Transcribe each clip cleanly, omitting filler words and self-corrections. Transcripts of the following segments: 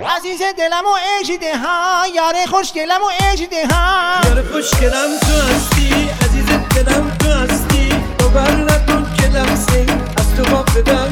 عزیز دلم و اجده ها، یار خوشگلم و اجده ها. یار خوشگلم تو هستی، عزیز دلم تو هستی. باور نکن که لمسه از تو با بدم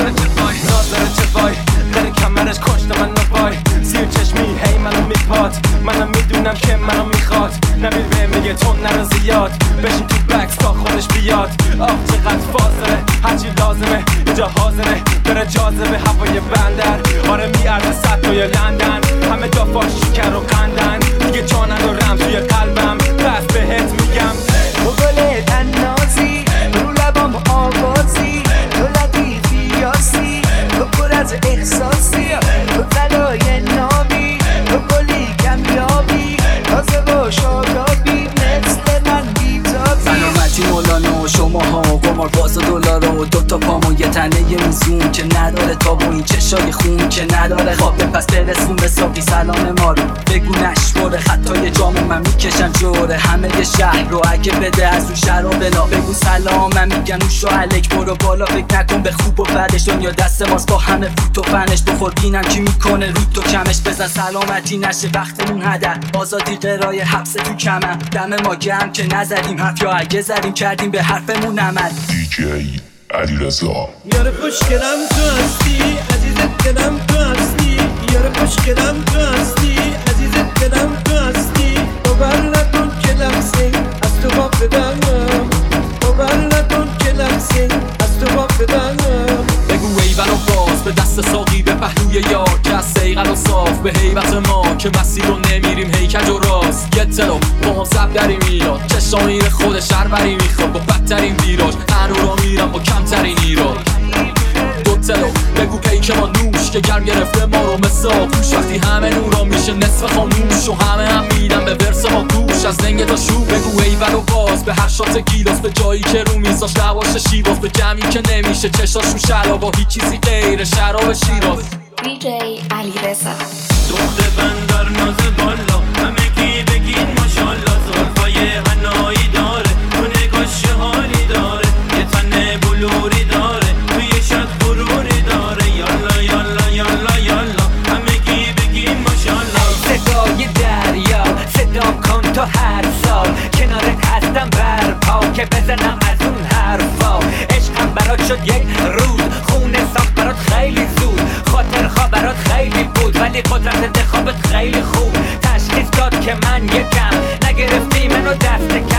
ناظر چفای در کمرش کشت من نوای. زیر چشمی هی منو میپاد، منم میدونم که منو میخواد. نبیل به میگه تو نرو زیاد، بشین تو بکس تا خودش بیاد. آه چقدر فاصله، هرچی لازمه اینجا حاضره. بره جاذبه هوای بندر، آره میارده سطحای لندن. همه جا فاش شکر و قندن، دیگه جا ندارم توی قلبم. پس بهت میگم تو گل تنازی، رو لبام آوازی. تو لطیفی یاسی، تو پر از احساسی. تو طلای نابی، تو گلی کمیابی. تازه و شادابی مثل من بیتابی. سلامتی مولانا و شماها و قمار باز و دلار و دوتا پام و یه تنه میزون که نداره تاب و این چشای خون که نداره خواب. پس برسون به ساقی سلام ما رو بگو نشمره. خطای جامو من میکشم جوره همه شهر رو. اگه بده از اون شراب نا بگو سلام. من میگم نوشو علک برو بالا، فکر نکن به خوب و بدش. دنیا دست ماست با همه فوت و فنش. بخور بینم کی میکنه رو تو کمش. بزن سلامتی نشه وقتمون هدر. آزادی قرای حبس تو کمم. دم ما گرم که نزدیم حرف، یا اگه زدیم کردیم به حرفمون عمل. دیجی علیرضا. یار خوشگلم تو هستی، عزیز دلم تو هستی. یار خوشگلم تو هستی، عزیز دلم تو هستی. باور نکن که لمسه از تو با بدم. باور نکن که لمسه از تو با بدم. بگو ایول و باز به دست ساقی به پهلوی یار که از سیغل و صاف به حیبت ما که مسیر رو نمیریم هیکج و راست. گتلو با هم زب داریم ایراد، چشا میره خود شهر بری میخواد با بدترین ویراج. هنورا میرم با کمترین ایراد. دوتلو بگو پیک ما نوش که گرم گرفته ما رو مثل آغوش. وقتی همه نورا میشه نصف خاموش و همه هم میدن به ورس ما گوش. از لنگ تا شو بگو ایول و باز به هر شات گیلاس. به جایی که رو میزاش لواش شیواز، به جمعی که نمیشه چشاشون شراب و هیچ چیزی غیر شراب شیراز. دیجی علیرضا. دخت بندر ناز بالا، همه کی بگین ماشالله. زلفای حنایی داره، تو نگاش حالی داره. یه تن بلوری داره، توی شد غروری داره. یالا یالا یالا یالا، همه کی بگین ماشالله. صدای دریا صدام کن تو هر سال. کنارت هستم برپا که بزنم از اون حرفا. عشقم برات شد یک روز، خونه ساخت برات خیلی زود. خاطر خواه برات خیلی بود، ولی قدرت انتخابت خیلی خوب. تشخیص داد که من یکم نگرفتی منو دست کم.